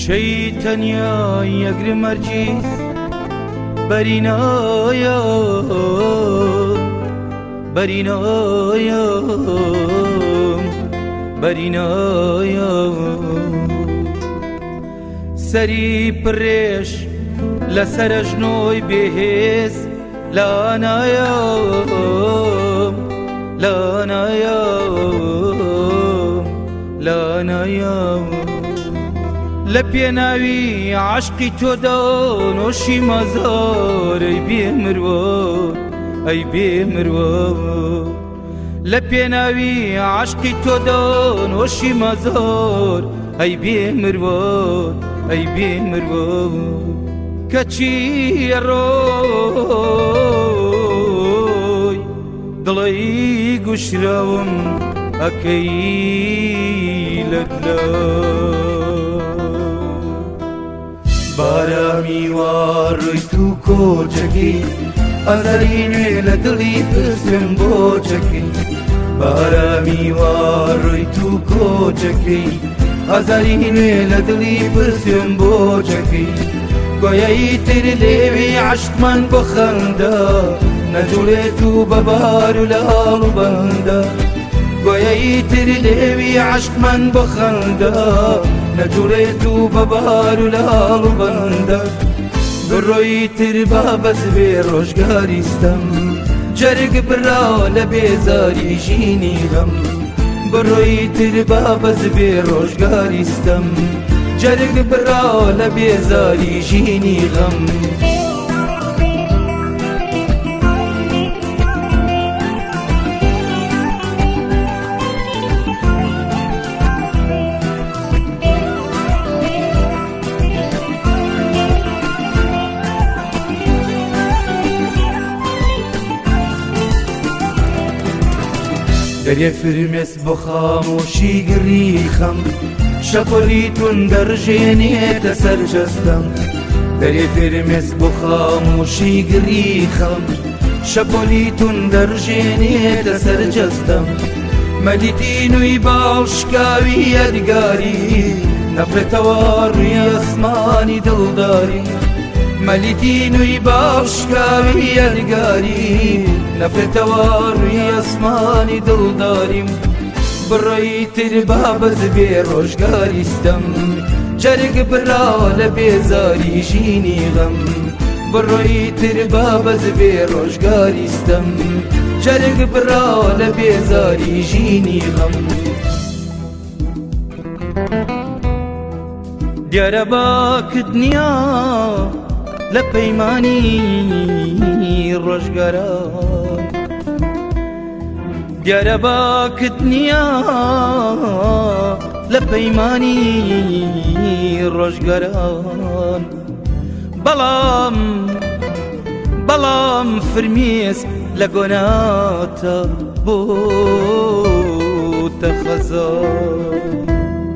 شيطانيا يجري مرجيس برينايا برينايا برينايا سري بريش لسرجنوي بهيس لا نايا لا نايا لا نايا لبيناوي عشقي تودون وشي مزار اي بيه مروان اي بيه مروان لبيناوي عشقي تودون وشي مزار اي بيه مروان اي بيه مروان كتشي روي ضلي قشراوم اكيلت لا بارامي واروي تو كوجكي أزريني لدلي بسم بوجكي بارامي واروي تو كوجكي أزريني لدلي بسم بوجكي قوي تردي عشت من بخندا نجولتو ببارو لالو بندا قوي تردي عشت من بخندا نجولتو ببارو لالو بندا بروي تربا بس بروشگاریستم جرگ برا لبیزاری جینی غم بروي تربا بس بروشگاریستم جرگ برا لبیزاری جینی غم دري فرمس بخاموشي قريخم شقليتون درجيني تسرجستم دري فرمس بخاموشي قريخم شقليتون درجيني تسرجستم مديتينو يباشكاوي يدقاري نفرت واري اسماني دلداري مليتينو يباشكاوي يدقاري نفرت واري اسماني دلداريم برای تربا بز بروشگاریستم جرگ برا لبیزاری جینی غم برای تربا بز بروشگاریستم جرگ برا لبیزاری جینی غم دیار باکدنیا لپیمانی روشگاران دیار باکدنیا لپیمانی روشگاران بلام فرمیس لگوناتا بوت خزان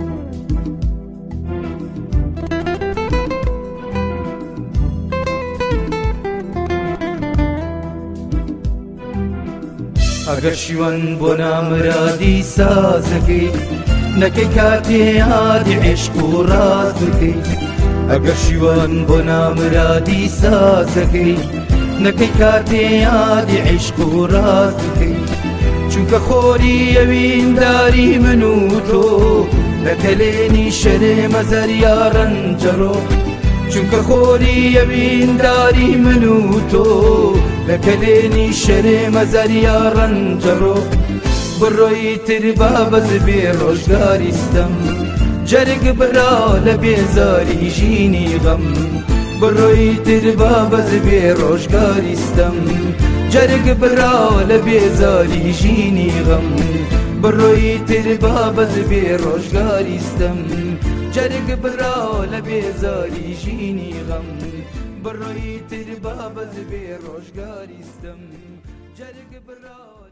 اگر شیوان بنا مرادی سازکی نکی کاتی یاد عشق و رازکی اگر شیوان بنا مرادی سازکی نکی کاتی یاد عشق و رازکی چونکه خوری یوین داری منو تو نکلینی شرم زریارن جرو چونکه خوری یوین داری منو تو لكليني شرم زريارن جرو بروي تربا بز بروشگاریستم جرگ برا لبیزاری جینی غم بروي تربا بز بروشگاریستم جرگ برا لبیزاری جینی غم بروي تربا بز بروشگاریستم جرگ برا لبیزاری جینی غم برای تربا بز بروشگاریستم جرگ برا